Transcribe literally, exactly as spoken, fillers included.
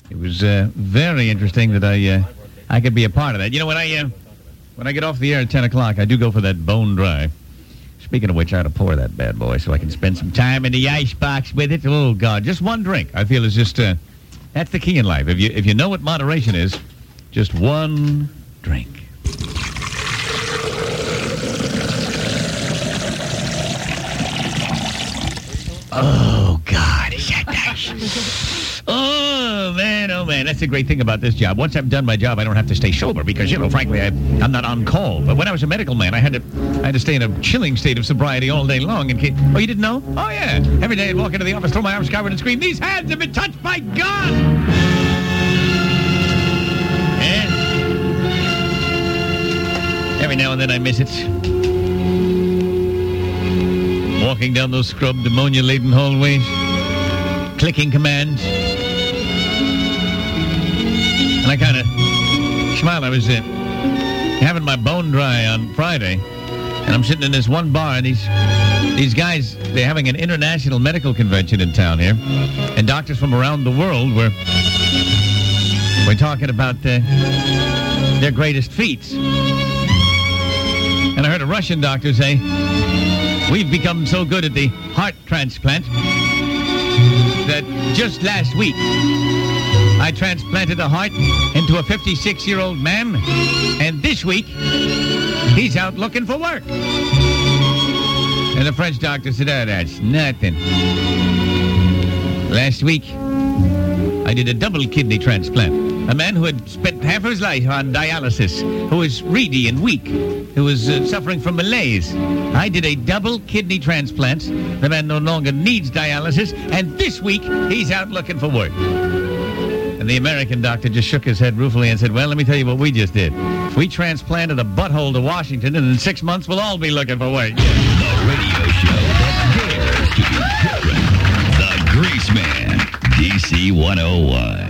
It was uh, very interesting that I uh, I could be a part of that. You know, when I uh, when I get off the air at ten o'clock, I do go for that bone dry. Speaking of which, I ought to pour that bad boy so I can spend some time in the icebox with it. Oh, God, just one drink, I feel, is just, uh, that's the key in life. If you if you know what moderation is, just one drink. Oh, God, is that nice? Oh, man, oh, man. That's the great thing about this job. Once I've done my job, I don't have to stay sober because, you know, frankly, I, I'm not on call. But when I was a medical man, I had to I had to stay in a chilling state of sobriety all day long. In case, oh, you didn't know? Oh, yeah. Every day I'd walk into the office, throw my arms skyward and scream, "These hands have been touched by God!" And every now and then I miss it. Walking down those scrubbed, ammonia-laden hallways, clicking commands. And I kind of smiled. I was uh, having my bone dry on Friday, and I'm sitting in this one bar, and these these guys, they're having an international medical convention in town here, and doctors from around the world were, were talking about uh, their greatest feats. And I heard a Russian doctor say, "We've become so good at the heart transplant that just last week I transplanted a heart into a fifty-six-year-old man, and this week he's out looking for work." And the French doctor said, "Oh, that's nothing. Last week I did a double kidney transplant. A man who had spent half his life on dialysis, who was reedy and weak, who was uh, suffering from malaise. I did a double kidney transplant. The man no longer needs dialysis, and this week he's out looking for work." And the American doctor just shook his head ruefully and said, "Well, let me tell you what we just did. We transplanted a butthole to Washington, and in six months we'll all be looking for work." The radio show that dares to be different. The Grease Man, D C one oh one.